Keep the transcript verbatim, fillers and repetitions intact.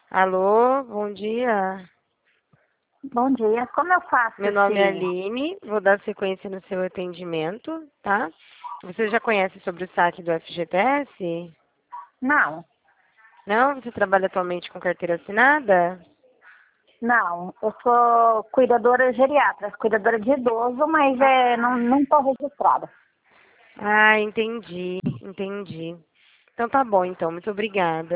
Alô, bom dia. Bom dia. Como eu faço Meu nome é esse... Aline, vou dar sequência no seu atendimento, tá? Você já conhece sobre o saque do F G T S? Não, Não? Você trabalha atualmente com carteira assinada? não. Eu sou cuidadora geriatra, cuidadora de idoso, mas é, não não estou registrada. Ah, entendi, entendi. Então tá bom, então. Muito obrigada.